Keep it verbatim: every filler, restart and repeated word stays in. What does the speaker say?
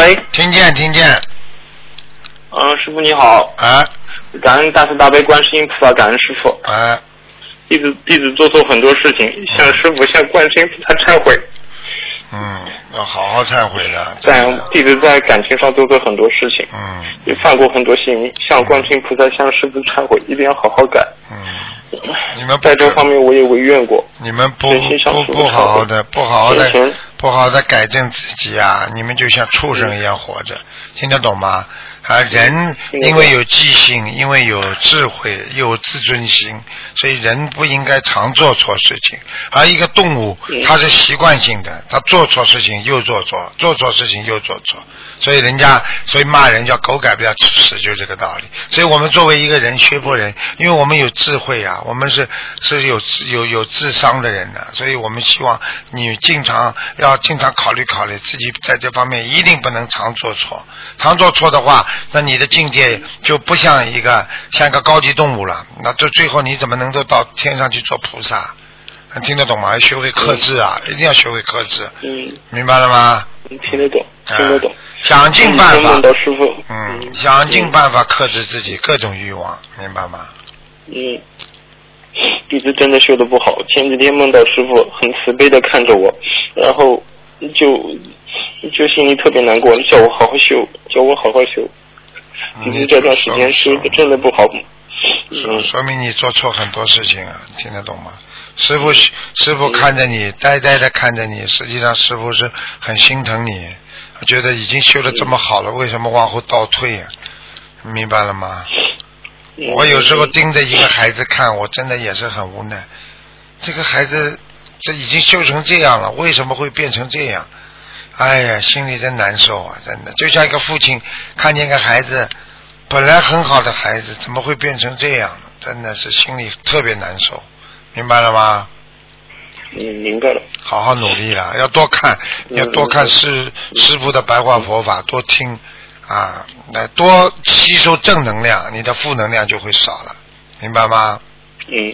喂， 听见听见。 嗯、呃，师傅你好。 啊。 感恩大慈大悲观世音菩萨，感恩师傅。 啊。 弟子弟子做错很多事情，向师傅向观世音菩萨忏悔。 嗯，要好好忏悔的。 在弟子在感情上做错很多事情， 嗯， 也犯过很多心，向观世音菩萨向师傅忏悔，一定要好好改。 嗯，你们在这方面我也违愿过。 你们不不不好好的不好好的不好好的改正自己啊！你们就像畜生一样活着，嗯、听得懂吗？啊，人因为有记性，因为有智慧，有自尊心，所以人不应该常做错事情。而一个动物，它是习惯性的，它做错事情又做错，做错事情又做错，所以人家所以骂人叫狗改不了吃屎，就是这个道理。所以我们作为一个人学佛人，因为我们有智慧啊，我们是是有有有智商的人的、啊，所以我们希望你经常要经常考虑考虑自己在这方面一定不能常做错，常做错的话。那你的境界就不像一个像一个高级动物了，那这最后你怎么能够到天上去做菩萨？听得懂吗？要学会克制啊，嗯、一定要学会克制。 嗯， 明白了吗？ 听得懂，听得懂。 啊、想尽办法， 师傅。 嗯，想尽办法克制自己各种欲望，明白吗？ 嗯，弟子真的修得不好。前几天梦到师傅很慈悲的看着我，然后就。就心里特别难过，叫我好好修，叫我好好修。其实这段时间修的真的不好。 嗯，说明你做错很多事情啊，听得懂吗？师傅，师傅看着你，呆呆的看着你，实际上师傅是很心疼你，觉得已经修得这么好了，为什么往后倒退啊？明白了吗？我有时候盯着一个孩子看，我真的也是很无奈。这个孩子这已经修成这样了，为什么会变成这样？哎呀，心里真难受啊！真的，就像一个父亲看见个孩子，本来很好的孩子，怎么会变成这样？真的是心里特别难受，明白了吗？ 嗯，明白了。 好好努力了，要多看，要多看师师父的白话佛法，多听啊，那多吸收正能量，你的负能量就会少了，明白吗？ 嗯。